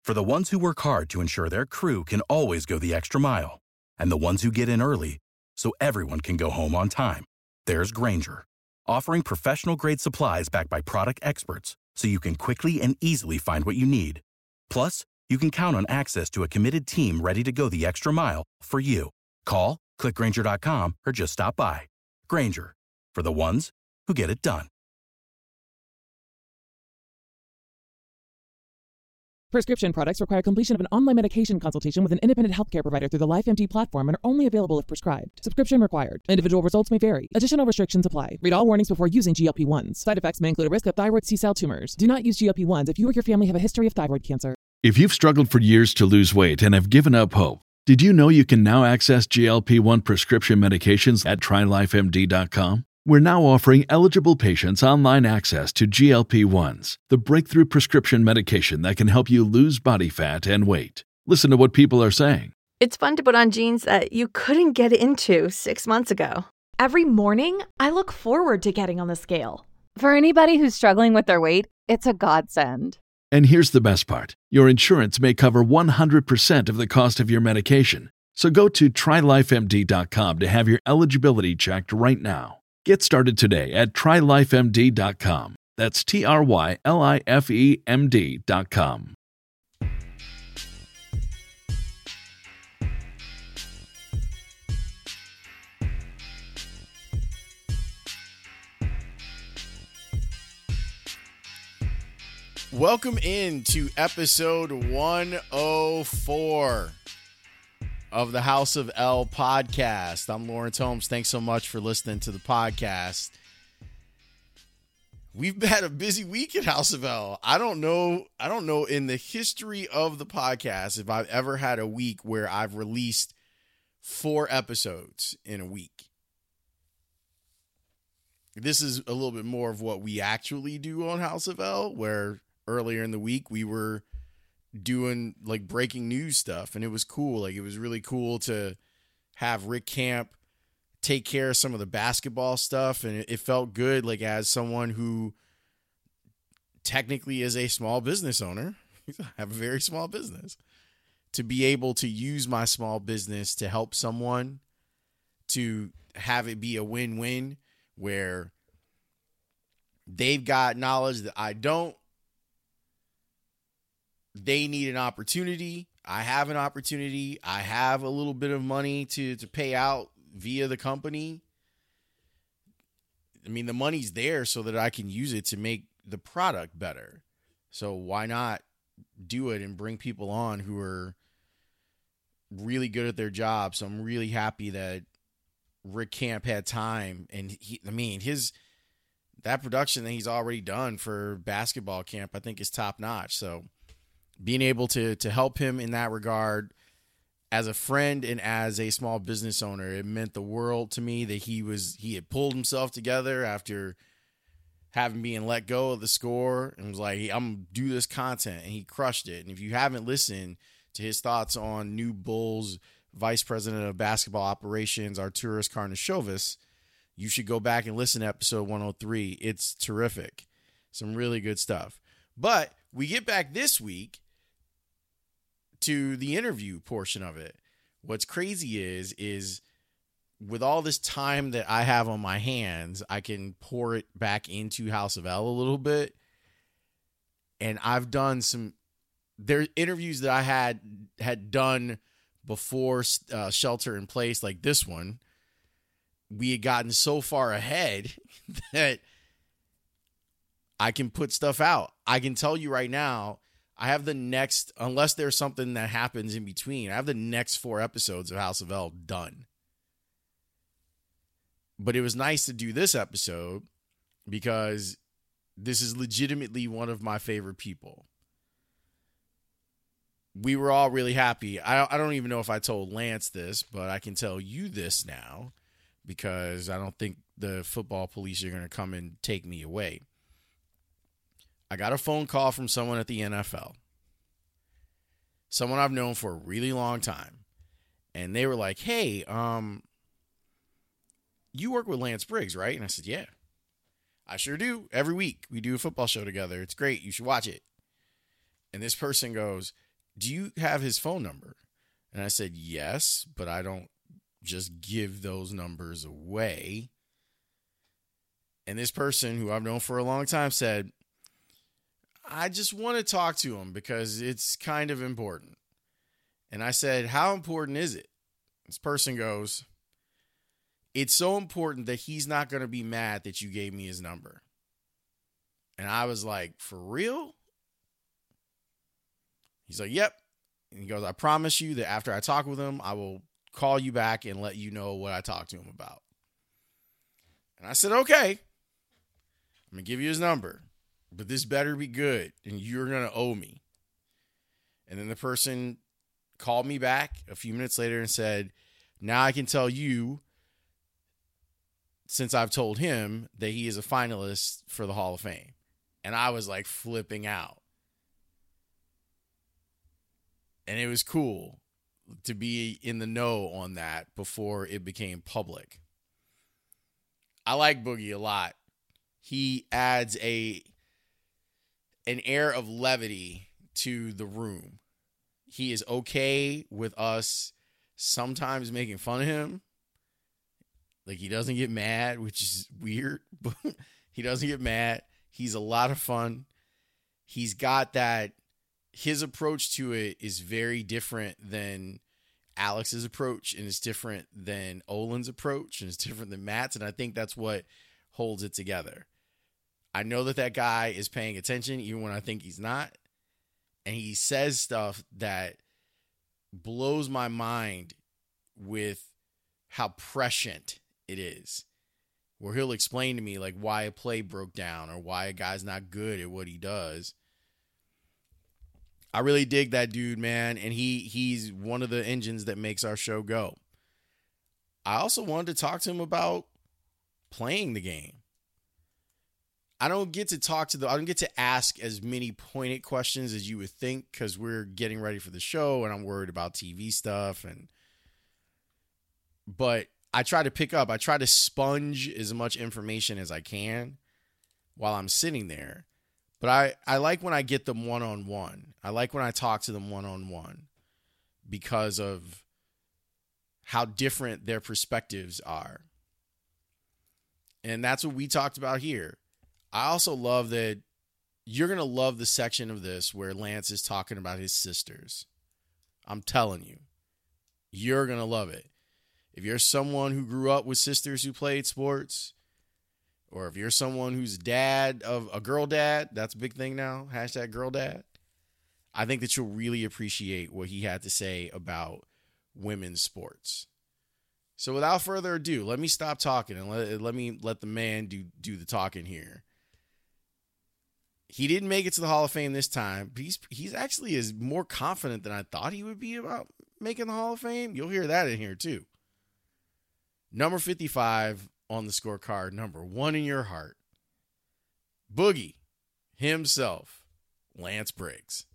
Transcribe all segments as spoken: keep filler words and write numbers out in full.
For the ones who work hard to ensure their crew can always go the extra mile, and the ones who get in early so everyone can go home on time, there's Grainger, offering professional-grade supplies backed by product experts so you can quickly and easily find what you need. Plus, you can count on access to a committed team ready to go the extra mile for you. Call, click Grainger dot com, or just stop by. Grainger, for the ones who get it done. Prescription products require completion of an online medication consultation with an independent healthcare provider through the LifeMD platform and are only available if prescribed. Subscription required. Individual results may vary. Additional restrictions apply. Read all warnings before using G L P one s. Side effects may include a risk of thyroid C-cell tumors. Do not use G L P one s if you or your family have a history of thyroid cancer. If you've struggled for years to lose weight and have given up hope, did you know you can now access G L P one prescription medications at try life M D dot com? We're now offering eligible patients online access to G L P one s, the breakthrough prescription medication that can help you lose body fat and weight. Listen to what people are saying. It's fun to put on jeans that you couldn't get into six months ago. Every morning, I look forward to getting on the scale. For anybody who's struggling with their weight, it's a godsend. And here's the best part. Your insurance may cover one hundred percent of the cost of your medication. So go to try life M D dot com to have your eligibility checked right now. Get started today at try life M D dot com. That's T R Y L I F E M D dot com. Welcome into episode one oh four of the House of L podcast. I'm Lawrence Holmes. Thanks so much for listening to the podcast. We've had a busy week at House of L. I don't know. I don't know in the history of the podcast if I've ever had a week where I've released four episodes in a week. This is a little bit more of what we actually do on House of L, where earlier in the week we were doing like breaking news stuff, and it was cool. Like, it was really cool to have Rick Camp take care of some of the basketball stuff, and it, it felt good, like, as someone who technically is a small business owner, I have a very small business, to be able to use my small business to help someone, to have it be a win-win where they've got knowledge that I don't. They need an opportunity. I have an opportunity. I have a little bit of money to, to pay out via the company. I mean, the money's there so that I can use it to make the product better. So why not do it and bring people on who are really good at their job? So I'm really happy that Rick Camp had time. And he, I mean, his, that production that he's already done for basketball camp, I think is top notch. So being able to to help him in that regard as a friend and as a small business owner, it meant the world to me that he was he had pulled himself together after having been let go of the Score and was like, hey, I'm gonna do this content, and he crushed it. And if you haven't listened to his thoughts on New Bulls Vice President of Basketball Operations, Arturas Karnisovas, you should go back and listen to episode one oh three. It's terrific. Some really good stuff. But we get back this week to the interview portion of it. What's crazy is, is with all this time that I have on my hands, I can pour it back into House of L a little bit. And I've done some, there interviews that I had, had done before uh, Shelter in Place, like this one. We had gotten so far ahead that I can put stuff out. I can tell you right now, I have the next, unless there's something that happens in between, I have the next four episodes of House of L done. But it was nice to do this episode because this is legitimately one of my favorite people. We were all really happy. I, I don't even know if I told Lance this, but I can tell you this now because I don't think the football police are going to come and take me away. I got a phone call from someone at the N F L, someone I've known for a really long time. And they were like, hey, um, you work with Lance Briggs, right? And I said, yeah, I sure do. Every week we do a football show together. It's great. You should watch it. And this person goes, do you have his phone number? And I said, yes, but I don't just give those numbers away. And this person who I've known for a long time said, I just want to talk to him because it's kind of important. And I said, how important is it? This person goes, it's so important that he's not going to be mad that you gave me his number. And I was like, for real? He's like, yep. And he goes, I promise you that after I talk with him, I will call you back and let you know what I talked to him about. And I said, okay, I'm going to give you his number, but this better be good and you're going to owe me. And then the person called me back a few minutes later and said, now I can tell you, since I've told him, that he is a finalist for the Hall of Fame. And I was like flipping out. And it was cool to be in the know on that before it became public. I like Boogie a lot. He adds a an air of levity to the room. He is okay with us sometimes making fun of him. Like, he doesn't get mad, which is weird, but he doesn't get mad. He's a lot of fun. He's got that. His approach to it is very different than Alex's approach, and it's different than Olin's approach, and it's different than Matt's, and I think that's what holds it together. I know that that guy is paying attention, even when I think he's not, and he says stuff that blows my mind with how prescient it is, where he'll explain to me like why a play broke down or why a guy's not good at what he does. I really dig that dude, man, and he he's one of the engines that makes our show go. I also wanted to talk to him about playing the game. I don't get to talk to the I don't get to ask as many pointed questions as you would think because we're getting ready for the show and I'm worried about T V stuff, and but I try to pick up, I try to sponge as much information as I can while I'm sitting there. But I, I like when I get them one-on-one. I like when I talk to them one-on-one because of how different their perspectives are. And that's what we talked about here. I also love that you're going to love the section of this where Lance is talking about his sisters. I'm telling you, you're going to love it. If you're someone who grew up with sisters who played sports, or if you're someone who's dad of a girl dad, that's a big thing now, hashtag girl dad, I think that you'll really appreciate what he had to say about women's sports. So without further ado, let me stop talking and let, let me let the man do, do the talking here. He didn't make it to the Hall of Fame this time, but he's, he's actually is more confident than I thought he would be about making the Hall of Fame. You'll hear that in here too. Number fifty-five on the scorecard, number one in your heart, Boogie himself, Lance Briggs.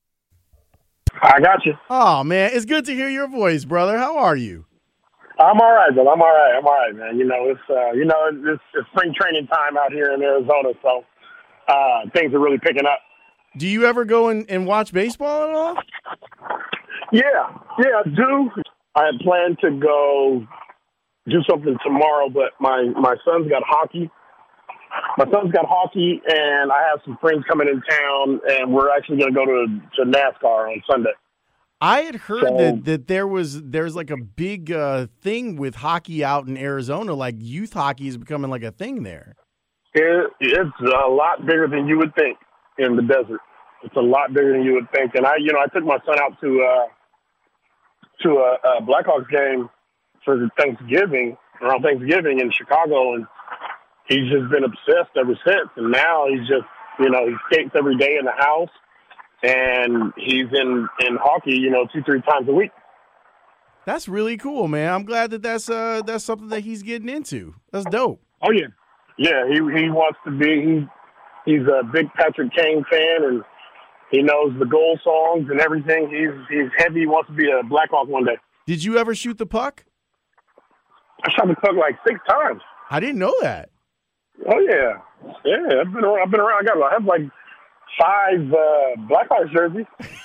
I got you. Oh, man, it's good to hear your voice, brother. How are you? I'm all right, brother. I'm all right. I'm all right, man. You know, it's uh, you know, it's, it's spring training time out here in Arizona, so uh, things are really picking up. Do you ever go and, and watch baseball at all? Yeah, yeah, I do. I had planned to go do something tomorrow, but my, my son's got hockey. My son's got hockey, and I have some friends coming in town, and we're actually going to go to to NASCAR on Sunday. I had heard so, that, that there was there's like a big uh, thing with hockey out in Arizona, like youth hockey is becoming like a thing there. It, it's a lot bigger than you would think in the desert. It's a lot bigger than you would think. And I, you know, I took my son out to uh, to a, a Blackhawks game for Thanksgiving, around Thanksgiving in Chicago, and he's just been obsessed ever since. And now he's just, you know, he skates every day in the house, and he's in, in hockey, you know, two, three times a week. That's really cool, man. I'm glad that that's uh that's something that he's getting into. That's dope. Oh yeah, yeah. He he wants to be. He he's a big Patrick Kane fan, and he knows the goal songs and everything. He's he's heavy. He wants to be a Blackhawk one day. Did you ever shoot the puck? I shot the puck like six times. I didn't know that. Oh yeah, yeah. I've been around. I've been around. I got. I have like Five uh, Blackhawks jerseys.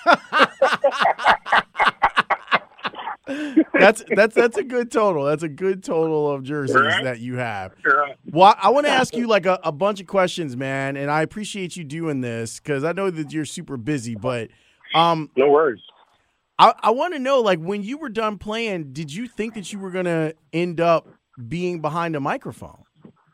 that's that's that's a good total. That's a good total of jerseys right. that you have. Right. Well, I want to ask you like a, a bunch of questions, man, and I appreciate you doing this because I know that you're super busy. But um, no worries. I, I want to know, like, when you were done playing, did you think that you were going to end up being behind a microphone?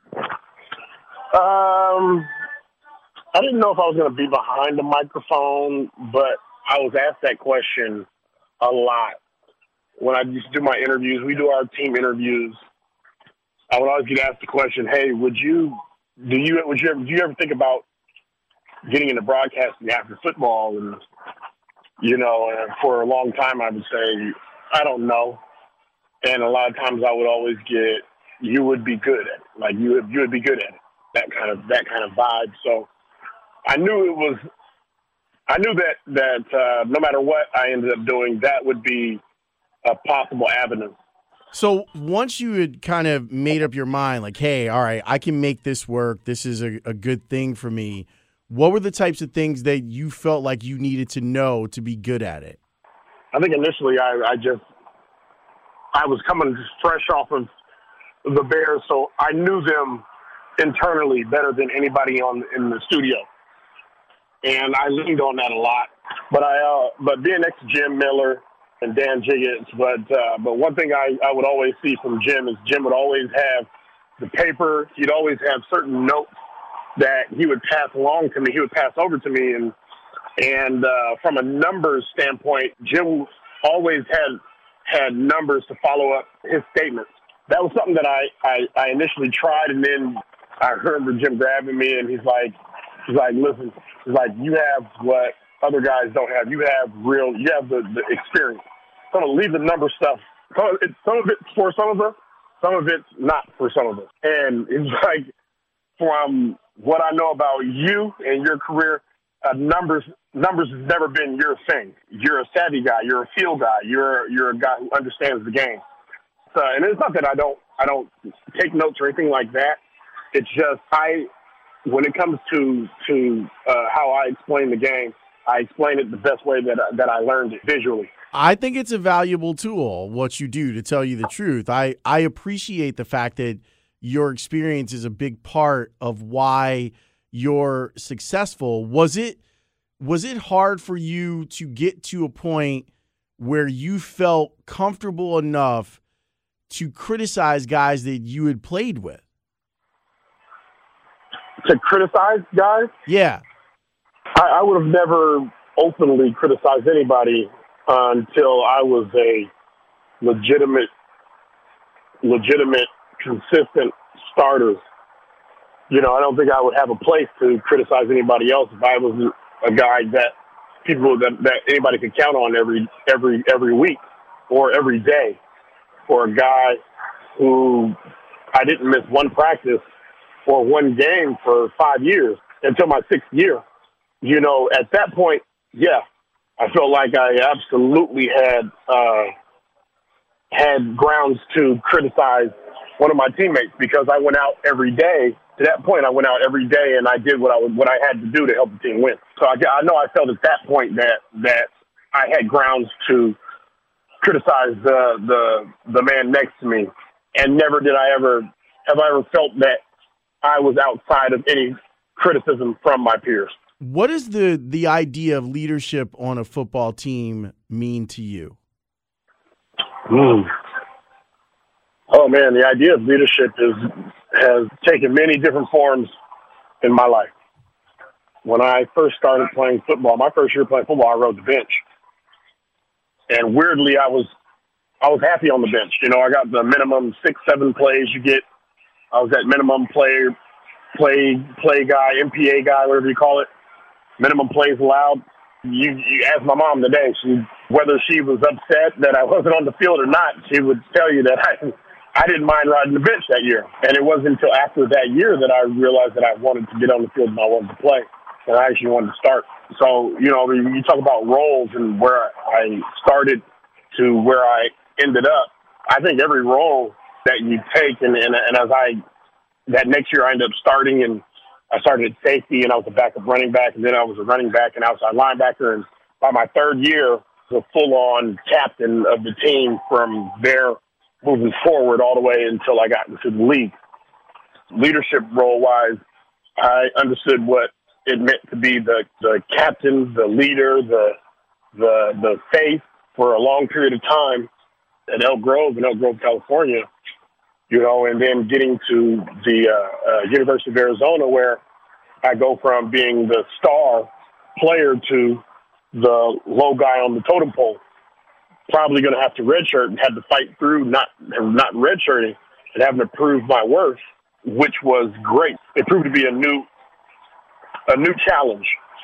Um, I didn't know if I was going to be behind the microphone, but I was asked that question a lot. When I used to do my interviews, we do our team interviews. I would always get asked the question, "Hey, would you do you would you ever, do you ever think about getting into broadcasting after football?" And you know, and for a long time, I would say, "I don't know." And a lot of times, I would always get, "You would be good at it. Like you would you would be good at it." That kind of that kind of vibe. So I knew it was. I knew that that uh, no matter what I ended up doing, that would be a possible avenue. So once you had kind of made up your mind, like, hey, all right, I can make this work. This is a, a good thing for me. What were the types of things that you felt like you needed to know to be good at it? I think initially I, I just, I was coming fresh off of the Bears, so I knew them internally better than anybody on in the studio. And I leaned on that a lot. But I, uh, but being next to Jim Miller and Dan Jiggets, but uh, but one thing I, I would always see from Jim is Jim would always have the paper. He'd always have certain notes that he would pass along to me. He would pass over to me, and and uh, from a numbers standpoint, Jim always had had numbers to follow up his statements. That was something that I, I, I initially tried, and then I remember Jim grabbing me, and he's like, he's like, listen, he's like, you have what other guys don't have. You have real, you have the, the experience. So leave the number stuff. Some of, it, some of it's for some of us, some of it's not for some of us. And it's like, from what I know about you and your career, uh, numbers numbers has never been your thing. You're a savvy guy. You're a field guy. You're you're a guy who understands the game. So, and it's not that I don't I don't take notes or anything like that. It's just I, when it comes to to uh, how I explain the game, I explain it the best way that I, that I learned it visually. I think it's a valuable tool, what you do, to tell you the truth. I, I appreciate the fact that your experience is a big part of why you're successful. Was it was it hard for you to get to a point where you felt comfortable enough to criticize guys that you had played with? To criticize guys? Yeah. I, I would have never openly criticized anybody uh, until I was a legitimate, legitimate, consistent starter. You know, I don't think I would have a place to criticize anybody else if I was a guy that people that, that anybody could count on every every every week or every day, or a guy who I didn't miss one practice or one game for five years until my sixth year. You know, at that point, yeah, I felt like I absolutely had uh, had grounds to criticize one of my teammates because I went out every day. To that point, I went out every day and I did what I would, what I had to do to help the team win. So I, I know I felt at that point that that I had grounds to criticize the the the man next to me, and never did I ever have I ever felt that I was outside of any criticism from my peers. What does the, the idea of leadership on a football team mean to you? Mm. Oh, man, the idea of leadership is has taken many different forms in my life. When I first started playing football, my first year playing football, I rode the bench. And weirdly, I was I was happy on the bench. You know, I got the minimum six, seven plays you get. I was that minimum play, play, play guy, M P A guy, whatever you call it. Minimum plays allowed. You, you ask my mom today, she, whether she was upset that I wasn't on the field or not, she would tell you that I, I didn't mind riding the bench that year. And it wasn't until after that year that I realized that I wanted to get on the field and I wanted to play. And I actually wanted to start. So, you know, when you talk about roles and where I started to where I ended up, I think every role that you take, and, and, and as I, that next year I ended up starting and I started at safety, and I was a backup running back, and then I was a running back and outside linebacker. And by my third year, I was a full-on captain of the team from there moving forward all the way until I got into the league. Leadership role-wise, I understood what it meant to be the, the captain, the leader, the the the face for a long period of time at Elk Grove in Elk Grove, California. You know, and then getting to the uh, uh, University of Arizona, where I go from being the star player to the low guy on the totem pole. Probably going to have to redshirt and had to fight through not not redshirting and having to prove my worth, which was great. It proved to be a new a new challenge.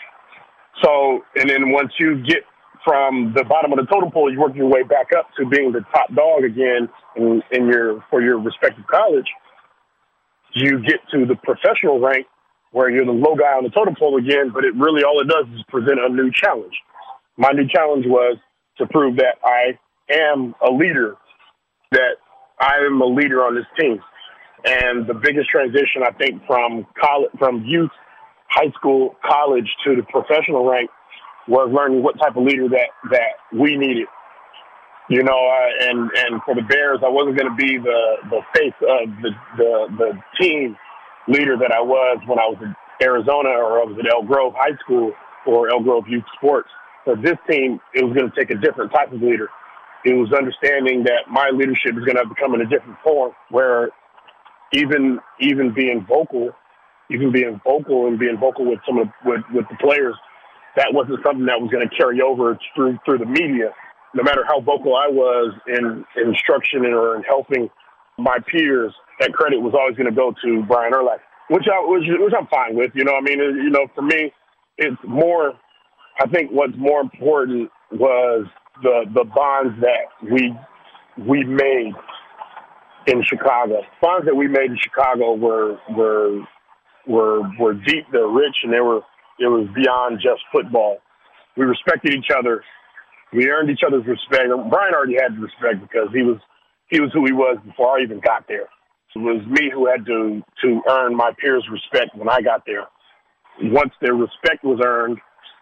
So, and then once you get from the bottom of the totem pole, you work your way back up to being the top dog again in, in your for your respective college. You get to the professional rank where you're the low guy on the totem pole again, but it really all it does is present a new challenge. My new challenge was to prove that I am a leader, that I am a leader on this team. And the biggest transition, I think, from college, from youth, high school, college to the professional rank was learning what type of leader that, that we needed. You know, uh, and, and for the Bears, I wasn't going to be the, the face of the, the, the team leader that I was when I was in Arizona or I was at Elk Grove High School or Elk Grove Youth Sports. For this team, it was going to take a different type of leader. It was understanding that my leadership is going to come in a different form where even even being vocal, even being vocal and being vocal with some of the, with, with the players, that wasn't something that was going to carry over through through the media. No matter how vocal I was in, in instruction or in helping my peers, that credit was always going to go to Brian Urlacher, which I which, which I'm fine with. You know, I mean, you know, for me, it's more. I think what's more important was the the bonds that we we made in Chicago. Bonds that we made in Chicago were were were were deep, they're rich, and they were it was beyond just football. We respected each other. We earned each other's respect. Brian already had the respect because he was he was who he was before I even got there. It was me who had to to earn my peers' respect when I got there. Once their respect was earned,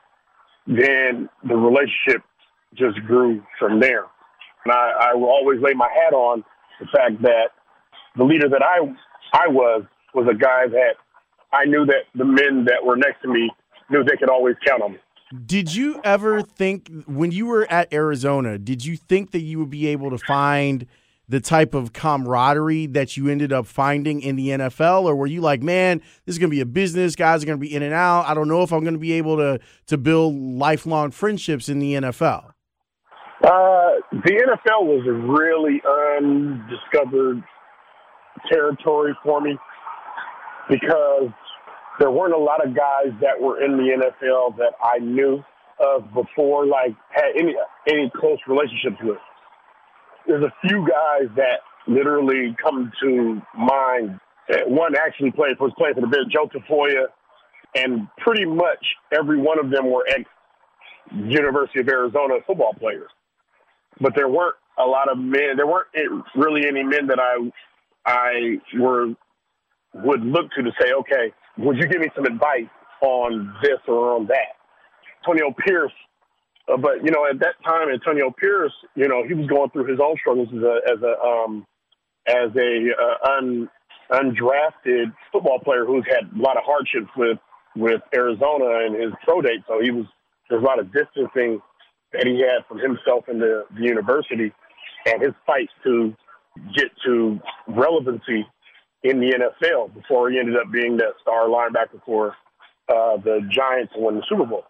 then the relationship just grew from there. And I, I will always lay my hat on the fact that the leader that I I was was a guy that I knew that the men that were next to me knew they could always count on me. Did you ever think, when you were at Arizona, did you think that you would be able to find the type of camaraderie that you ended up finding in the N F L? Or were you like, man, this is going to be a business, guys are going to be in and out, I don't know if I'm going to be able to, to build lifelong friendships in the N F L? Uh, the N F L was a really undiscovered territory for me because there weren't a lot of guys that were in the N F L that I knew of before, like had any any close relationships with. There's a few guys that literally come to mind. One actually played was playing for the Bears, Joe Tafoya, and pretty much every one of them were ex-University of Arizona football players. But there weren't a lot of men. There weren't really any men that I I were would look to to say, okay, would you give me some advice on this or on that? Antonio Pierce. Uh, but, you know, at that time, Antonio Pierce, you know, he was going through his own struggles as a as a um, as a uh, un, undrafted football player who's had a lot of hardships with with Arizona and his pro date. So he was there's a lot of distancing that he had from himself and the, the university, and his fight to get to relevancy in the N F L before he ended up being that star linebacker for uh, the Giants and win the Super Bowl.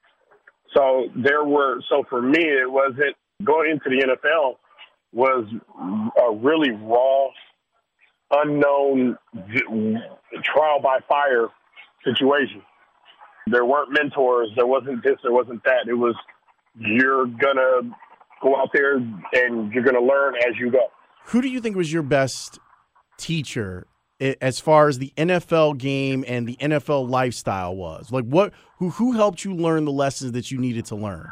So there were, so for me, it wasn't going into the N F L was a really raw, unknown trial by fire situation. There weren't mentors. There wasn't this. There wasn't that. It was, you're going to go out there and you're going to learn as you go. Who do you think was your best teacher as far as the N F L game and the N F L lifestyle was? Like, what? Who who helped you learn the lessons that you needed to learn?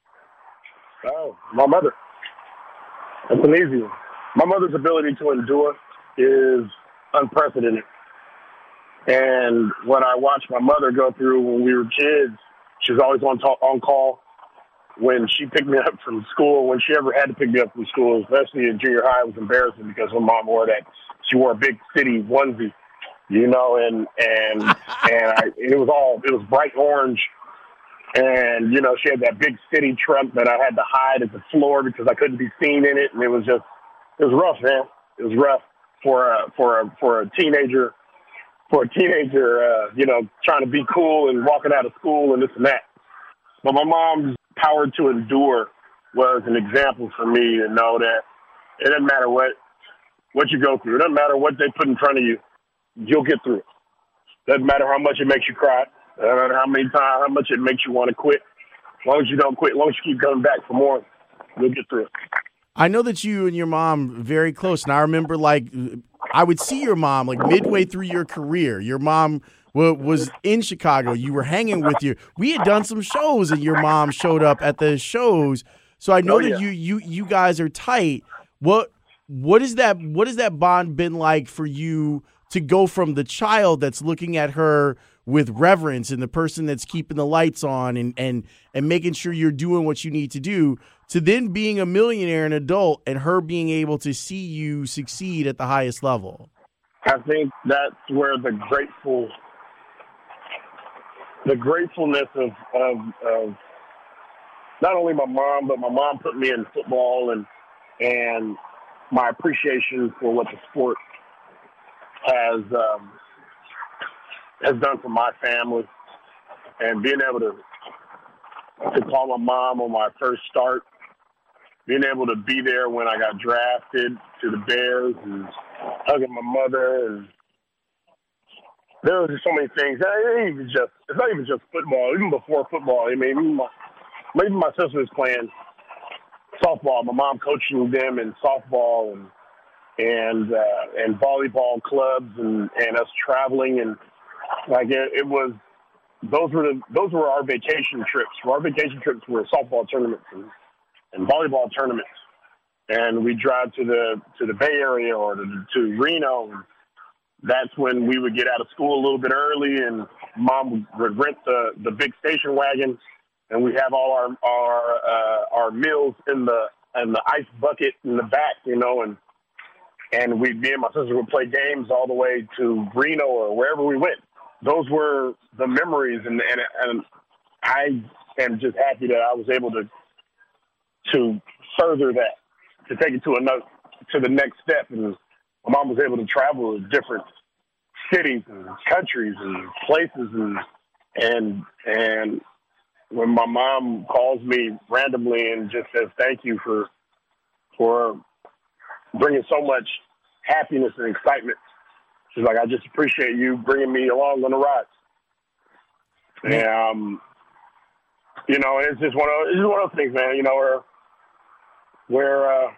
Oh, my mother. That's an easy one. My mother's ability to endure is unprecedented. And what I watched my mother go through when we were kids, she was always on talk, on call. When she picked me up from school, when she ever had to pick me up from school, especially in junior high, it was embarrassing because her mom wore that. She wore a big city onesie, you know, and and and I, it was all it was bright orange, and you know she had that big city truck that I had to hide at the floor because I couldn't be seen in it, and it was just it was rough, man. It was rough for a for a for a teenager, for a teenager, uh, you know, trying to be cool and walking out of school and this and that. But my mom's power to endure was an example for me to know that it doesn't matter what what you go through. It doesn't matter what they put in front of you. You'll get through it. Doesn't matter how much it makes you cry. Doesn't matter how many times, how much it makes you want to quit. As long as you don't quit, as long as you keep coming back for more, you'll get through it. I know that you and your mom very close, and I remember like I would see your mom like midway through your career. Your mom w- was in Chicago. You were hanging with you. We had done some shows, and your mom showed up at the shows. So I know Oh, that yeah. you you you guys are tight. What what is that? What has that bond been like for you to go from the child that's looking at her with reverence and the person that's keeping the lights on and and and making sure you're doing what you need to do, to then being a millionaire, an adult, and her being able to see you succeed at the highest level? I think that's where the grateful, the gratefulness of, of, of not only my mom, but my mom put me in football, and and my appreciation for what the sport has um, has done for my family, and being able to to call my mom on my first start, being able to be there when I got drafted to the Bears, and hugging my mother, and there was just so many things. It ain't even just it's not even just football. Even before football, I mean, even my, even my sister was playing softball. My mom coaching them in softball and and uh, and volleyball clubs, and, and us traveling, and like it, it was. Those were the, those were our vacation trips. Our vacation trips were softball tournaments and, and volleyball tournaments, and we drive to the to the Bay Area or to, to Reno. That's when we would get out of school a little bit early, and Mom would rent the, the big station wagon, and we have all our our uh, our meals in the in the ice bucket in the back, you know, and and we me and my sister would play games all the way to Reno or wherever we went. Those were the memories, and, and and I am just happy that I was able to to further that, to take it to another to the next step. And my mom was able to travel to different cities and countries and places, and and and when my mom calls me randomly and just says thank you for for bringing so much happiness and excitement. She's like, I just appreciate you bringing me along on the rides. And, um, you know, it's just one of it's just one of those things, man. You know, where where uh,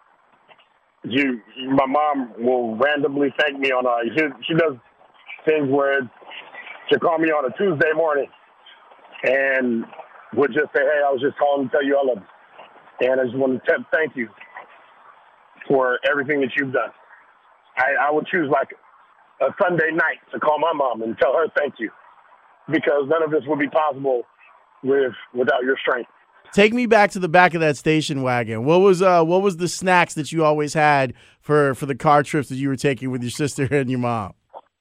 you, my mom will randomly thank me on a. She, she does things where she'll call me on a Tuesday morning and would just say, "Hey, I was just calling to tell you I love you, and I just want to t- thank you for everything that you've done." I, I would choose like a Sunday night to call my mom and tell her thank you, because none of this would be possible with without your strength. Take me back to the back of that station wagon. What was uh what was the snacks that you always had for, for the car trips that you were taking with your sister and your mom?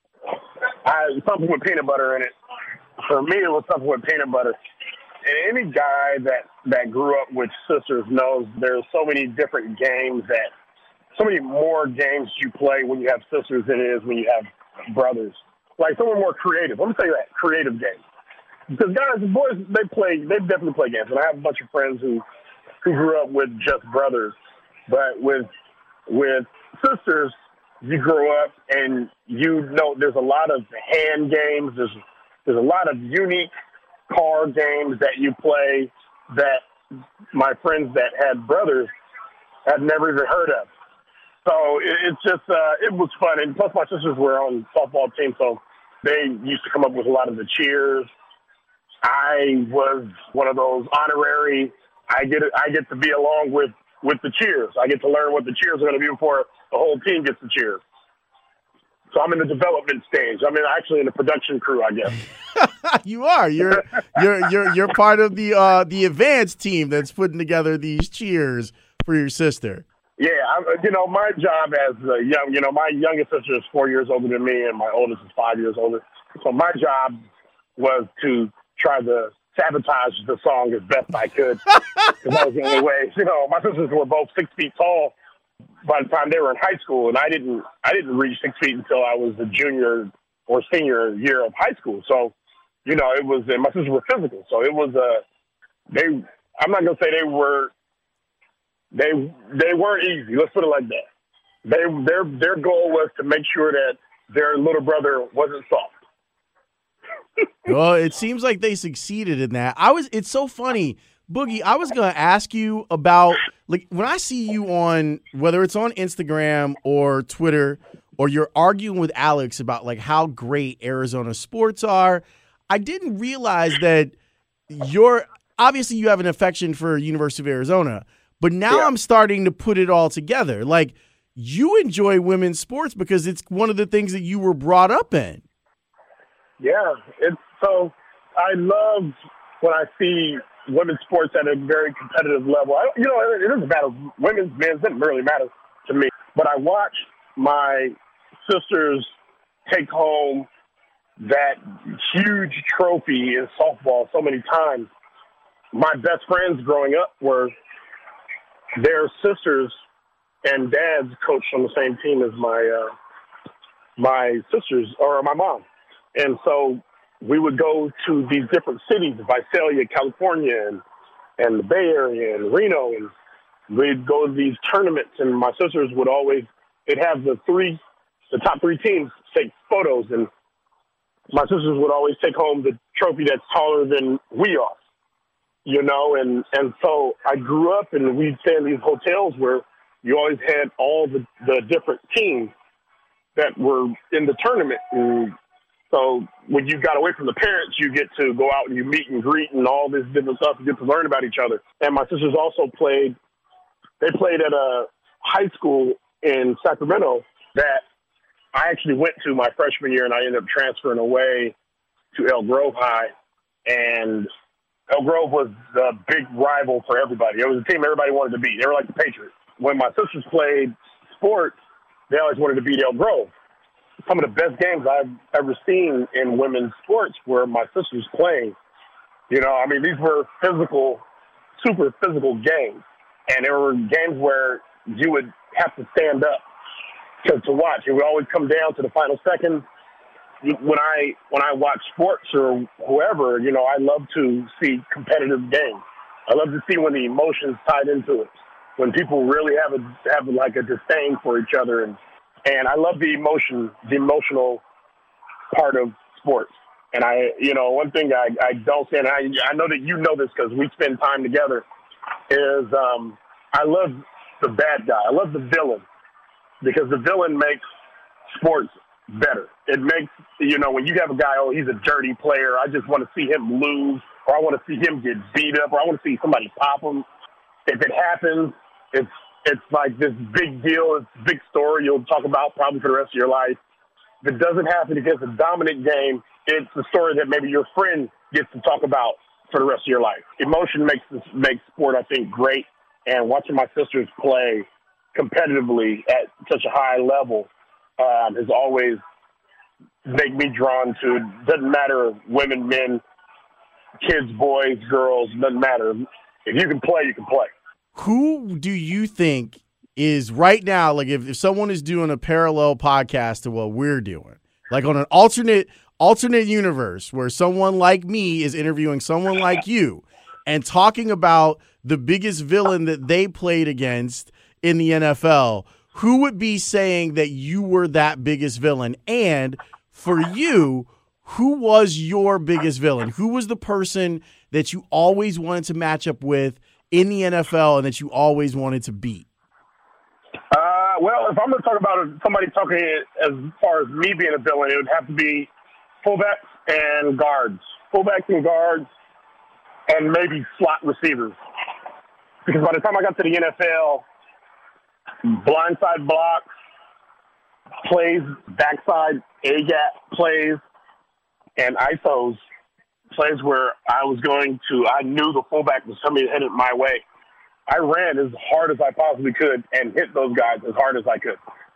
I, something with peanut butter in it. For me, it was something with peanut butter. And any guy that, that grew up with sisters knows there's so many different games that so many more games you play when you have sisters than it is when you have brothers. Like, some are more creative. Let me tell you that, creative games. Because guys and boys, they play, they definitely play games. And I have a bunch of friends who, who grew up with just brothers. But with with sisters, you grow up and you know there's a lot of hand games. There's, there's a lot of unique card games that you play that my friends that had brothers had never even heard of. So it, it's just, uh, it was fun. And plus my sisters were on softball team, so they used to come up with a lot of the cheers. I was one of those honorary, I get I get to be along with, with the cheers. I get to learn what the cheers are going to be before the whole team gets the cheers. So I'm in the development stage. I'm in, actually in the production crew, I guess. You are. You're you're you're you're part of the uh, the advanced team that's putting together these cheers for your sister. Yeah, I, you know, my job as a young, you know, my youngest sister is four years older than me, and my oldest is five years older. So my job was to try to sabotage the song as best I could, because that was the only way. You know, my sisters were both six feet tall by the time they were in high school, and I didn't, I didn't reach six feet until I was a junior or senior year of high school. So, you know, it was, and my sisters were physical, so it was a, uh, they. I'm not gonna say they were. They they weren't easy. Let's put it like that. They their their goal was to make sure that their little brother wasn't soft. Well, it seems like they succeeded in that. I was. It's so funny, Boogie. I was going to ask you about, like, when I see you on, whether it's on Instagram or Twitter, or you're arguing with Alex about like how great Arizona sports are. I didn't realize that you're obviously you have an affection for University of Arizona. But now yeah. I'm starting to put it all together. Like, you enjoy women's sports because it's one of the things that you were brought up in. Yeah. It's so I love when I see women's sports at a very competitive level. I, you know, it, it doesn't matter. Women's, men's, it doesn't really matter to me. But I watch my sisters take home that huge trophy in softball so many times. My best friends growing up were their sisters and dads coached on the same team as my uh, my sisters or my mom. And so we would go to these different cities, Visalia, California, and, and the Bay Area, and Reno, and we'd go to these tournaments, and my sisters would always, they'd have the three, the top three teams take photos, and my sisters would always take home the trophy that's taller than we are. You know, and, and so I grew up and we'd stay in these hotels where you always had all the, the different teams that were in the tournament. And so when you got away from the parents, you get to go out and you meet and greet and all this different stuff. You get to learn about each other. And my sisters also played, they played at a high school in Sacramento that I actually went to my freshman year, and I ended up transferring away to Elk Grove High. And Elk Grove was the big rival for everybody. It was a team everybody wanted to beat. They were like the Patriots. When my sisters played sports, they always wanted to beat Elk Grove. Some of the best games I've ever seen in women's sports were my sisters playing. You know, I mean, these were physical, super physical games. And there were games where you would have to stand up to, to watch. It would always come down to the final seconds. When I when I watch sports or whoever, you know, I love to see competitive games. I love to see when the emotions tied into it, when people really have a have like a disdain for each other, and and I love the emotion, the emotional part of sports. And I, you know, one thing I, I don't say, and I I know that you know this because we spend time together, is um, I love the bad guy. I love the villain, because the villain makes sports better. It makes, you know, when you have a guy, oh, he's a dirty player, I just want to see him lose, or I want to see him get beat up, or I want to see somebody pop him. If it happens, it's it's like this big deal, it's a big story you'll talk about probably for the rest of your life. If it doesn't happen against a dominant game, it's a story that maybe your friend gets to talk about for the rest of your life. Emotion makes this, makes sport, I think, great. And watching my sisters play competitively at such a high level um, has always made me drawn to, doesn't matter women, men, kids, boys, girls, doesn't matter. If you can play, you can play. Who do you think is right now, like if, if someone is doing a parallel podcast to what we're doing, like on an alternate alternate universe where someone like me is interviewing someone like you and talking about the biggest villain that they played against in the N F L, who would be saying that you were that biggest villain? And for you, who was your biggest villain? Who was the person that you always wanted to match up with in the N F L and that you always wanted to beat? Uh, well, if I'm going to talk about somebody talking as far as me being a villain, it would have to be fullbacks and guards. Fullbacks and guards and maybe slot receivers. Because by the time I got to the N F L, blindside blocks, plays, backside A-gap plays, and I S Os, plays where I was going to, I knew the fullback was coming to hit it my way. I ran as hard as I possibly could and hit those guys as hard as I could.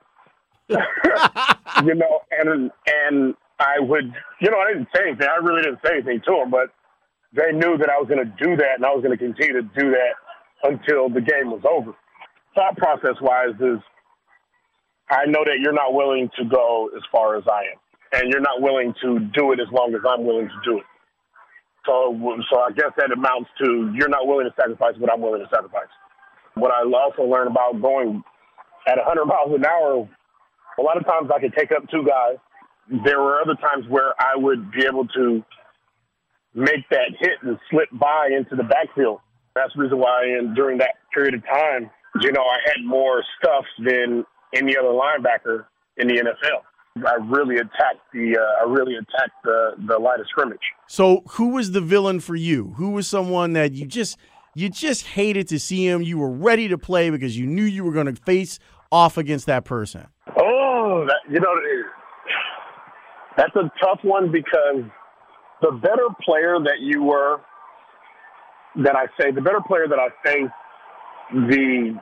you know, and and I would, you know, I didn't say anything. I really didn't say anything to them, but they knew that I was going to do that, and I was going to continue to do that until the game was over. Thought process-wise is I know that you're not willing to go as far as I am, and you're not willing to do it as long as I'm willing to do it. So, so I guess that amounts to you're not willing to sacrifice what I'm willing to sacrifice. What I also learned about going at one hundred miles an hour, a lot of times I could take up two guys. There were other times where I would be able to make that hit and slip by into the backfield. That's the reason why in, during that period of time, you know, I had more stuff than any other linebacker in the N F L. I really attacked the uh, I really attacked the, the line of scrimmage. So who was the villain for you? Who was someone that you just you just hated to see him? You were ready to play because you knew you were going to face off against that person. Oh, that, you know, that's a tough one because the better player that you were, that I say, the better player that I faced, the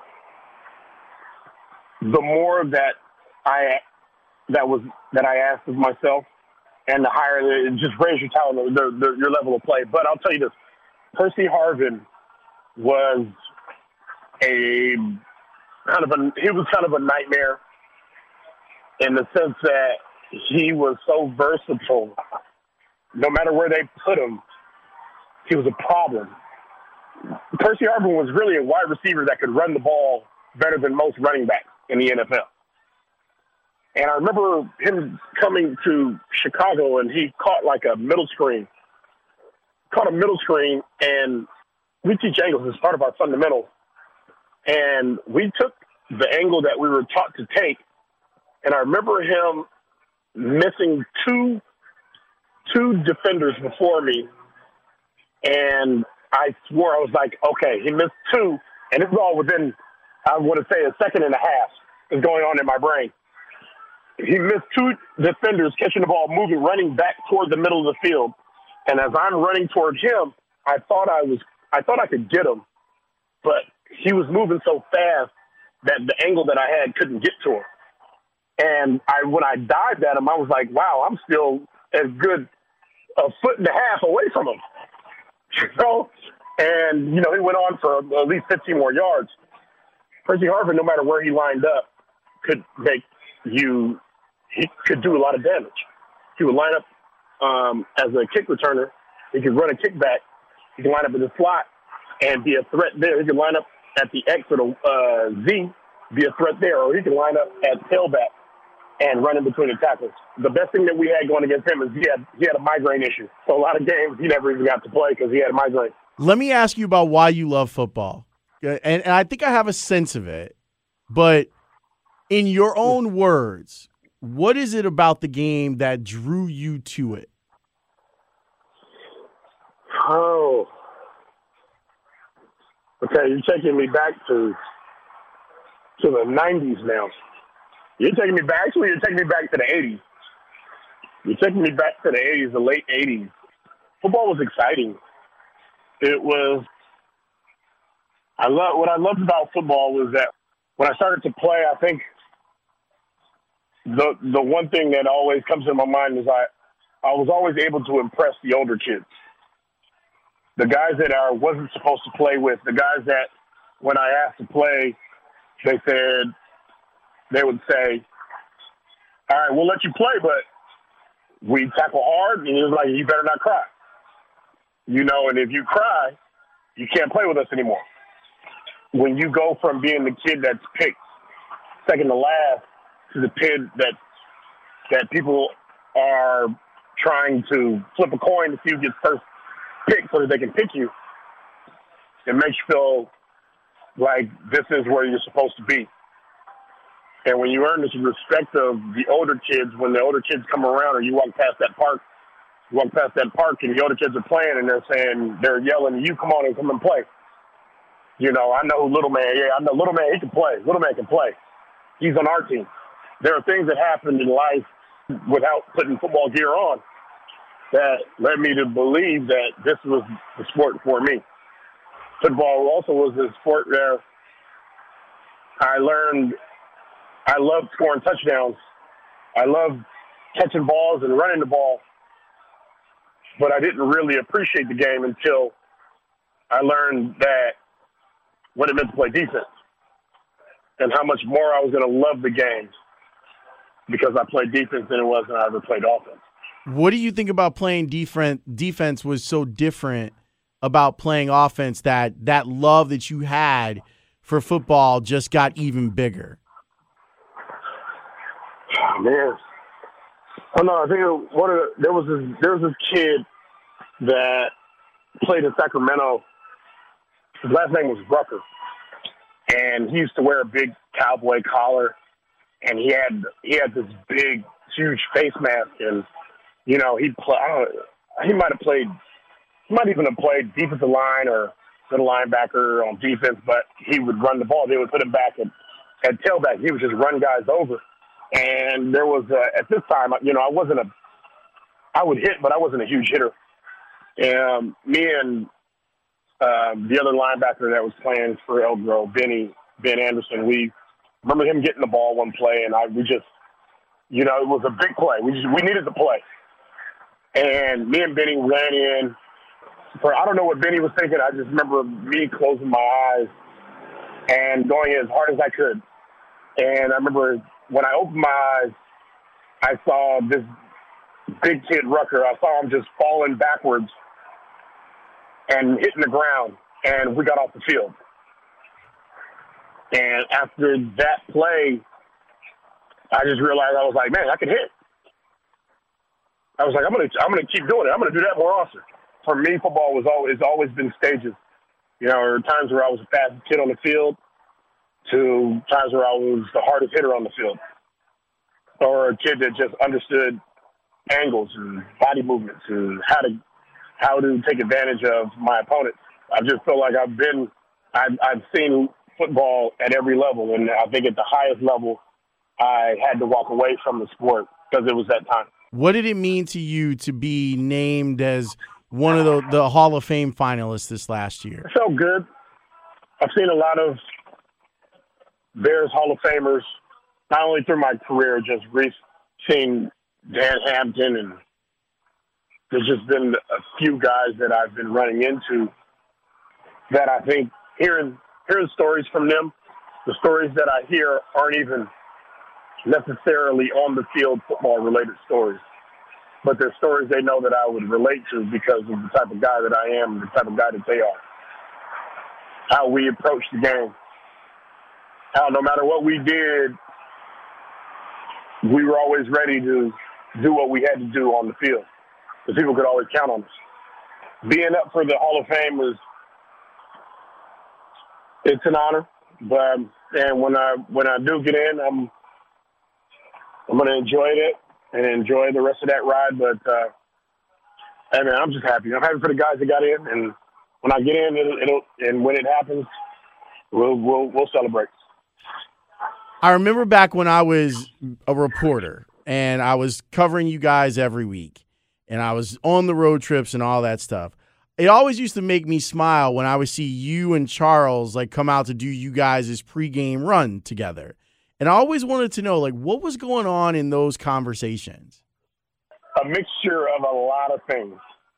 the more that I that was that I asked of myself, and the higher it just raise your talent, the, the, your level of play. But I'll tell you this: Percy Harvin was a kind of a he was kind of a nightmare in the sense that he was so versatile. No matter where they put him, he was a problem. Percy Harvin was really a wide receiver that could run the ball better than most running backs in the N F L. And I remember him coming to Chicago, and he caught like a middle screen. Caught a middle screen, and we teach angles as part of our fundamentals. And we took the angle that we were taught to take, and I remember him missing two two defenders before me, and I swore, I was like, okay, he missed two, and this is all within, I want to say, a second and a half is going on in my brain. He missed two defenders catching the ball, moving, running back toward the middle of the field. And as I'm running toward him, I thought I was, I thought I could get him, but he was moving so fast that the angle that I had couldn't get to him. And I, when I dived at him, I was like, wow, I'm still as good a foot and a half away from him. So, and, you know, he went on for at least fifteen more yards. Percy Harvin, no matter where he lined up, could make you, he could do a lot of damage. He would line up um, as a kick returner. He could run a kickback. He could line up in the slot and be a threat there. He could line up at the X or the uh, Z, be a threat there, or he could line up at tailback and run in between the tackles. The best thing that we had going against him is he had he had a migraine issue. So a lot of games he never even got to play because he had a migraine. Let me ask you about why you love football. And, and I think I have a sense of it. But in your own words, what is it about the game that drew you to it? Oh. Okay, you're taking me back to to the nineties now. You're taking me back. Actually, you're taking me back to the eighties. You're taking me back to the eighties, the late eighties. Football was exciting. It was. I love what I loved about football was that when I started to play, I think the the one thing that always comes to my mind is I I was always able to impress the older kids, the guys that I wasn't supposed to play with, the guys that when I asked to play, they said. They would say, all right, we'll let you play, but we tackle hard, and it was like, you better not cry. You know, and if you cry, you can't play with us anymore. When you go from being the kid that's picked second to last to the kid that that people are trying to flip a coin to see who gets first pick so that they can pick you, it makes you feel like this is where you're supposed to be. And when you earn this respect of the older kids, when the older kids come around or you walk past that park, you walk past that park and the older kids are playing and they're saying, they're yelling, you come on and come and play. You know, I know Little Man. Yeah, I know Little Man, he can play. Little Man can play. He's on our team. there are things that happened in life without putting football gear on that led me to believe that this was the sport for me. Football also was a sport where I learned I loved scoring touchdowns. I loved catching balls and running the ball. But I didn't really appreciate the game until I learned that what it meant to play defense and how much more I was going to love the game because I played defense than it was when I ever played offense. What do you think about playing defense? Defense was so different about playing offense that that love that you had for football just got even bigger? Oh, man. Oh, no, I think one of the, there was this, there was this kid that played in Sacramento. His last name was Rucker, and he used to wear a big cowboy collar, and he had he had this big, huge face mask, and you know he'd play. I don't know, he might have played. He might even have played defensive line or middle linebacker on defense, but he would run the ball. They would put him back at, at tailback. He would just run guys over. And there was, a, at this time, you know, I wasn't a, I would hit, but I wasn't a huge hitter. And me and um, the other linebacker that was playing for Elbro, Benny, Ben Anderson, we remember him getting the ball one play, and I we just, you know, it was a big play. We just, we needed the play. And me and Benny ran in. For, I don't know what Benny was thinking. I just remember me closing my eyes and going as hard as I could. And I remember when I opened my eyes, I saw this big kid Rucker. I saw him just falling backwards and hitting the ground, and we got off the field. And after that play, I just realized I was like, man, I can hit. I was like, I'm gonna, I'm gonna keep doing it. I'm gonna do that more often. For me, football was always, it's always been stages. You know, there were times where I was the fastest kid on the field to times where I was the hardest hitter on the field, or a kid that just understood angles and body movements and how to how to take advantage of my opponents. I just feel like I've been, I've, I've seen football at every level, and I think at the highest level, I had to walk away from the sport because it was that time. What did it mean to you to be named as one of the, the Hall of Fame finalists this last year? It felt good. I've seen a lot of Bears Hall of Famers, not only through my career, just seeing Dan Hampton, and there's just been a few guys that I've been running into that I think hearing hearing stories from them, the stories that I hear aren't even necessarily on the field football related stories, but they're stories they know that I would relate to because of the type of guy that I am, the type of guy that they are, how we approach the game. How no matter what we did, we were always ready to do what we had to do on the field. Because people could always count on us. Being up for the Hall of Fame was, it's an honor. But and when I when I do get in, I'm I'm gonna enjoy it and enjoy the rest of that ride. But uh, hey man, I'm just happy. I'm happy for the guys that got in, and when I get in, it'll, it'll and when it happens, we'll we'll we'll celebrate. I remember back when I was a reporter and I was covering you guys every week and I was on the road trips and all that stuff. It always used to make me smile when I would see you and Charles like come out to do you guys' pregame run together. And I always wanted to know, like, what was going on in those conversations? A mixture of a lot of things.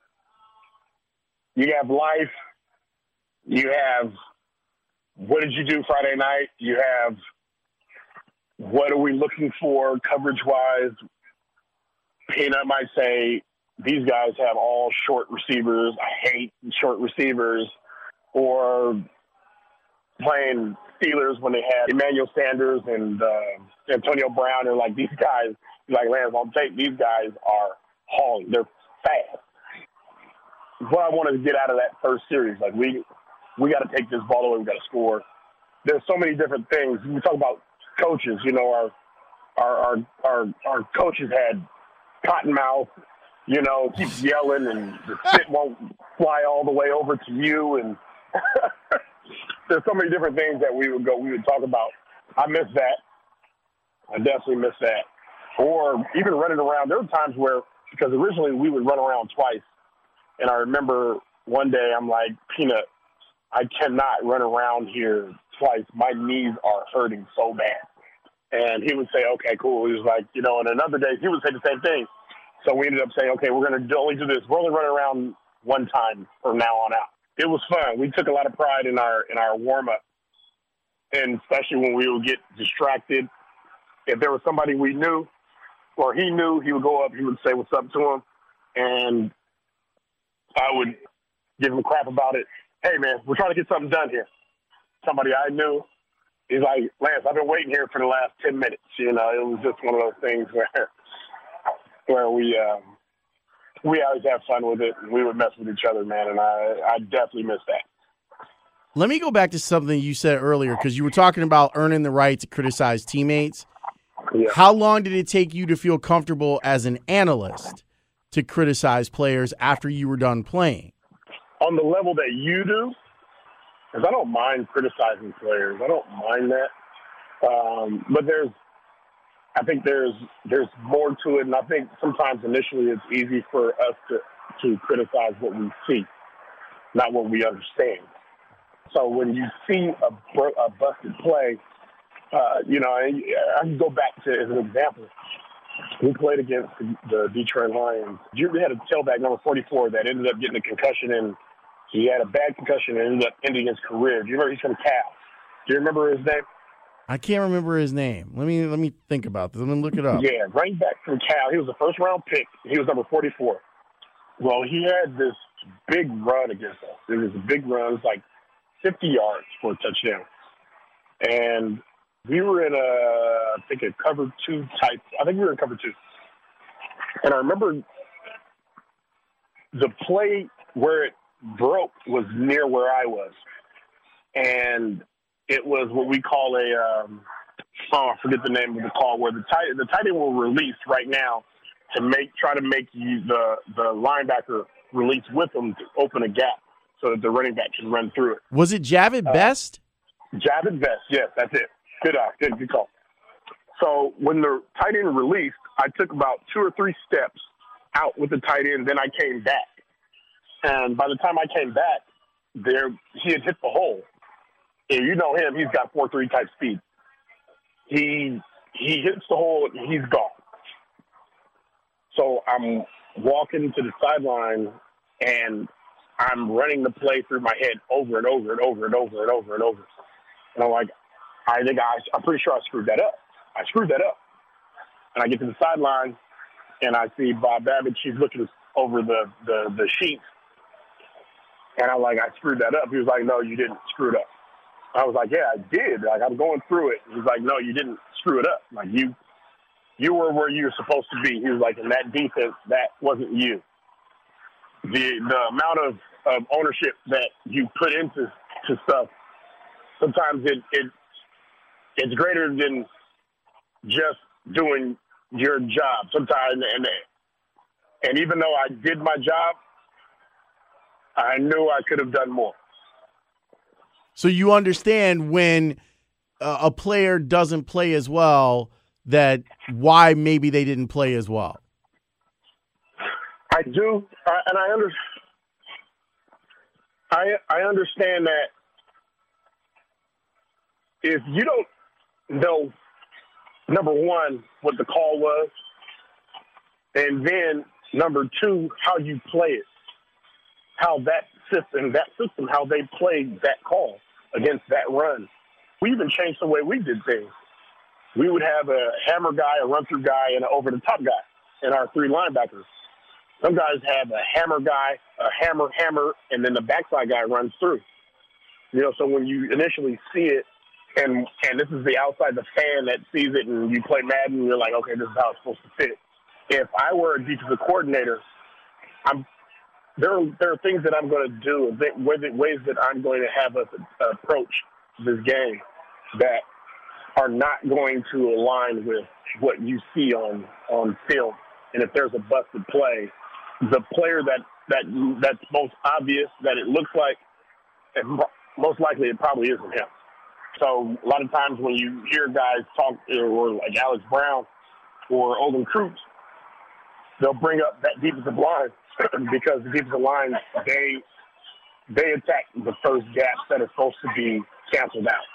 You have life. You have what did you do Friday night? You have what are we looking for coverage-wise? Peanut might say, these guys have all short receivers. I hate short receivers. Or playing Steelers when they had Emmanuel Sanders and uh, Antonio Brown, and like these guys, like Lance on tape, these guys are hauling. They're fast. What I wanted to get out of that first series, like we we got to take this ball away. We got to score. There's so many different things. We talk about coaches, you know, our our our our, our coaches had cotton mouth, you know, keep yelling and the spit won't fly all the way over to you, and there's so many different things that we would go we would talk about. I miss that. I definitely miss that. Or even running around. There were times where, because originally we would run around twice, and I remember one day I'm like, Peanut, I cannot run around here twice. My knees are hurting so bad. And he would say, okay, cool. He was like, you know, and another day he would say the same thing. So we ended up saying, okay, we're going to only do this. We're only running around one time from now on out. It was fun. We took a lot of pride in our in our warm-up, and especially when we would get distracted. If there was somebody we knew or he knew, he would go up, he would say what's up to him, and I would give him crap about it. Hey, man, we're trying to get something done here. Somebody I knew, he's like, Lance, I've been waiting here for the last ten minutes. You know, it was just one of those things where where we um, we always have fun with it, and we would mess with each other, man, and I, I definitely miss that. Let me go back to something you said earlier, because you were talking about earning the right to criticize teammates. Yeah. How long did it take you to feel comfortable as an analyst to criticize players after you were done playing? On the level that you do, because I don't mind criticizing players. I don't mind that. Um, but there's, I think there's there's more to it, and I think sometimes initially it's easy for us to, to criticize what we see, not what we understand. So when you see a, a busted play, uh, you know, I, I can go back to, as an example, we played against the, the Detroit Lions. We had a tailback, number forty-four, that ended up getting a concussion, and he had a bad concussion and ended up ending his career. Do you remember? He's from Cal. Do you remember his name? I can't remember his name. Let me let me think about this. Let me look it up. Yeah, running back from Cal. He was a first-round pick. He was number forty-four. Well, he had this big run against us. It was a big run. It was like fifty yards for a touchdown. And we were in a, I think, a cover two type. I think we were in cover two. And I remember the play where it broke was near where I was. And it was what we call a, um, oh, I forget the name of the call, where the tight, the tight end will release right now to make, try to make you, the, the linebacker release with them to open a gap so that the running back can run through it. Was it Javid Uh, Best? Javid Best, yes, that's it. Good eye, good, good call. So when the tight end released, I took about two or three steps out with the tight end, then I came back. And by the time I came back, there he had hit the hole. And you know him, he's got four three type speed. He he hits the hole and he's gone. So I'm walking to the sideline and I'm running the play through my head over and over and over and over and over and over. And I'm like, I think I, I'm pretty sure I screwed that up. I screwed that up. And I get to the sideline and I see Bob Babbage. He's looking over the, the, the sheets. And I'm like, I screwed that up. He was like, no, you didn't screw it up. I was like, yeah, I did. Like, I'm going through it. He was like, no, you didn't screw it up. Like, you you were where you were supposed to be. He was like, in that defense, that wasn't you. The the amount of, of ownership that you put into to stuff, sometimes it, it it's greater than just doing your job. Sometimes, and and even though I did my job, I knew I could have done more. So you understand when uh, a player doesn't play as well, that why maybe they didn't play as well. I do, uh, and I under, I I understand that if you don't know, number one, what the call was, and then number two, how you play it, how that system, that system, how they played that call against that run. We even changed the way we did things. We would have a hammer guy, a run-through guy, and an over-the-top guy in our three linebackers. Some guys have a hammer guy, a hammer, hammer, and then the backside guy runs through. You know, so when you initially see it, and and this is the outside the fan that sees it, and you play Madden, you're like, okay, this is how it's supposed to fit. If I were a defensive coordinator, I'm There are, there are things that I'm going to do, ways that I'm going to have us approach this game that are not going to align with what you see on, on film. And if there's a busted play, the player that, that that's most obvious that it looks like, most likely it probably isn't him. So a lot of times when you hear guys talk, or like Alex Brown or Olin Kreutz, they'll bring up that defensive line because the defensive line, they they attack the first gaps that are supposed to be canceled out.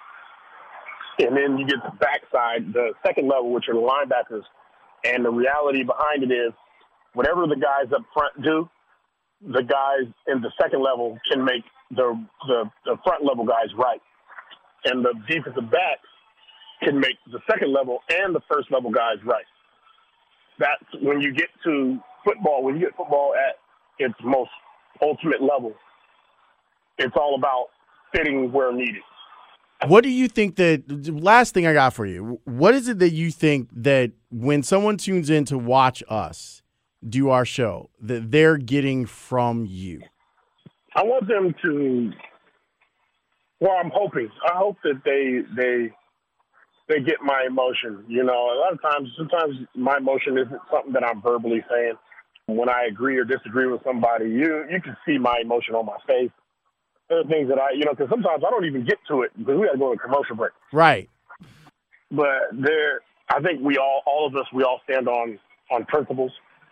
And then you get the backside, the second level, which are the linebackers. And the reality behind it is whatever the guys up front do, the guys in the second level can make the the, the front level guys right. And the defensive backs can make the second level and the first level guys right. That's when you get to football, when you get football at its most ultimate level, it's all about fitting where needed. What do you think that, last thing I got for you, what is it that you think that when someone tunes in to watch us do our show, that they're getting from you? I want them to, well, I'm hoping, I hope that they, they, they get my emotion. You know, a lot of times, sometimes my emotion isn't something that I'm verbally saying. When I agree or disagree with somebody, you, you can see my emotion on my face. There are things that I, you know, because sometimes I don't even get to it because we got to go to a commercial break. Right. But there, I think we all, all of us, we all stand on, on principles.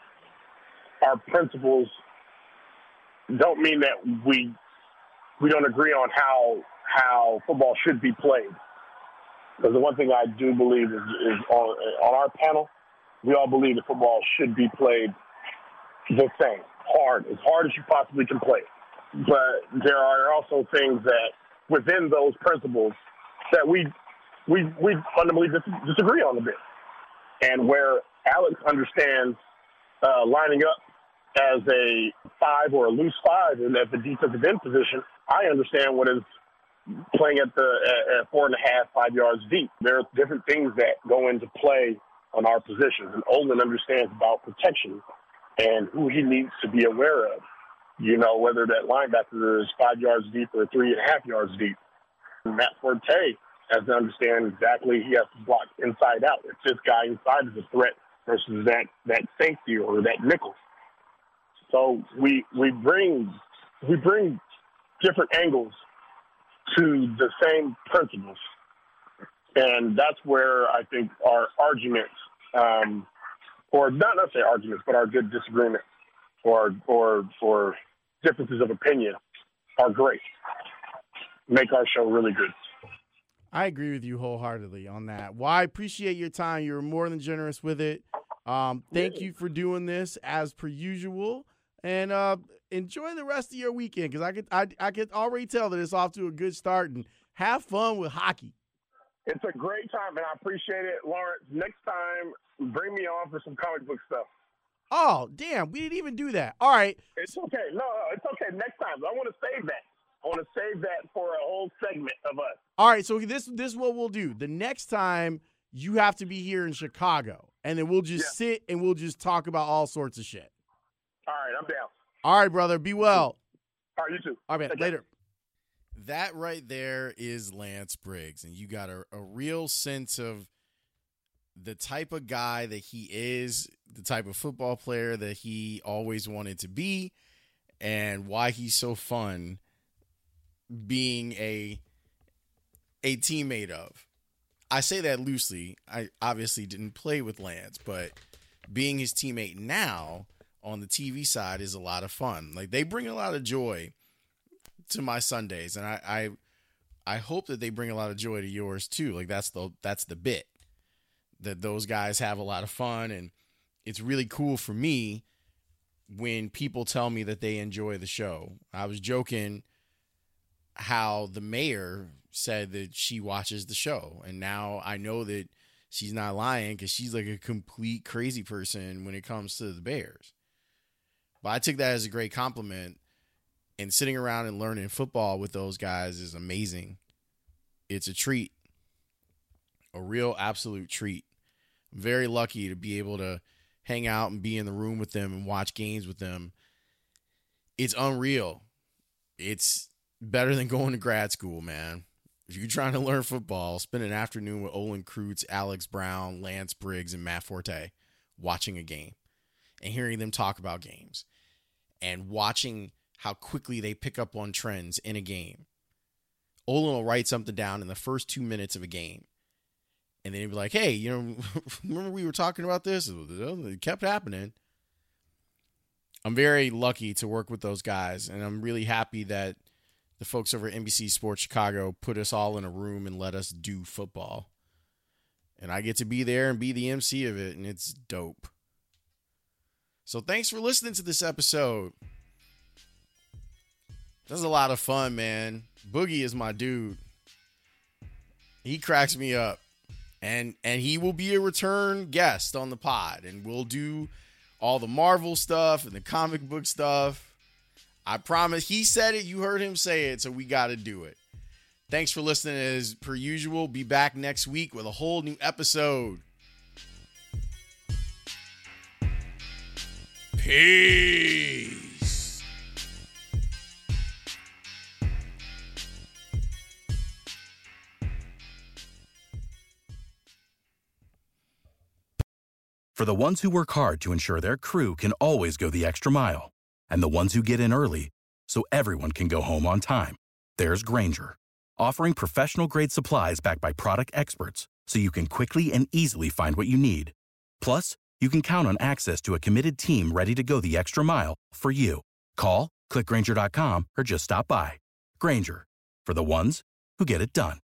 Our principles don't mean that we we don't agree on how how football should be played. Because the one thing I do believe is, is on, on our panel, we all believe that football should be played the same, hard, as hard as you possibly can play it. But there are also things that within those principles that we we we fundamentally dis- disagree on a bit. And where Alex understands uh, lining up as a five or a loose five and at the defensive end position, I understand what is playing at the at four and a half, five yards deep. There are different things that go into play on our positions. And Olin understands about protection and who he needs to be aware of. You know, whether that linebacker is five yards deep or three and a half yards deep. Matt Forte has to understand exactly he has to block inside out. If this guy inside is a threat versus that, that safety or that nickel. So we we bring we bring different angles to the same principles. And that's where I think our arguments, um, or not necessarily arguments, but our good disagreements or or or differences of opinion are great. Make our show really good. I agree with you wholeheartedly on that. Well, I appreciate your time. You were more than generous with it. Um, thank you for doing this as per usual, and uh, enjoy the rest of your weekend because I could I, I could already tell that it's off to a good start, and have fun with hockey. It's a great time, and I appreciate it, Lawrence. Next time, bring me on for some comic book stuff. Oh, damn, we didn't even do that. All right. It's okay. No, no, it's okay. Next time. I want to save that. I want to save that for a whole segment of us. All right, so this, this is what we'll do. The next time, you have to be here in Chicago, and then we'll just yeah. sit and we'll just talk about all sorts of shit. All right, I'm down. All right, brother. Be well. All right, you too. All right, man. Later. That right there is Lance Briggs, and you got a, a real sense of the type of guy that he is, the type of football player that he always wanted to be, and why he's so fun being a a teammate of. I say that loosely. I obviously didn't play with Lance, but being his teammate now on the T V side is a lot of fun. Like, they bring a lot of joy to my Sundays, and I, I I hope that they bring a lot of joy to yours too. Like, that's the that's the bit, that those guys have a lot of fun, and it's really cool for me when people tell me that they enjoy the show. I was joking how the mayor said that she watches the show, and now I know that she's not lying because she's like a complete crazy person when it comes to the Bears. But I took that as a great compliment, and sitting around and learning football with those guys is amazing. It's a treat, a real absolute treat. I'm very lucky to be able to hang out and be in the room with them and watch games with them. It's unreal. It's better than going to grad school, man. If you're trying to learn football, spend an afternoon with Olin Kreutz, Alex Brown, Lance Briggs, and Matt Forte watching a game and hearing them talk about games and watching how quickly they pick up on trends in a game. Olin will write something down in the first two minutes of a game. And then he'd be like, hey, you know, remember we were talking about this? It kept happening. I'm very lucky to work with those guys, and I'm really happy that the folks over at N B C Sports Chicago put us all in a room and let us do football. And I get to be there and be the M C of it, and it's dope. So thanks for listening to this episode. That was a lot of fun, man. Boogie is my dude. He cracks me up. And and he will be a return guest on the pod. And we'll do all the Marvel stuff and the comic book stuff. I promise. He said it. You heard him say it. So we got to do it. Thanks for listening. As per usual, be back next week with a whole new episode. Peace. For the ones who work hard to ensure their crew can always go the extra mile, and the ones who get in early so everyone can go home on time, there's Grainger, offering professional-grade supplies backed by product experts so you can quickly and easily find what you need. Plus, you can count on access to a committed team ready to go the extra mile for you. Call, click Grainger dot com, or just stop by. Grainger, for the ones who get it done.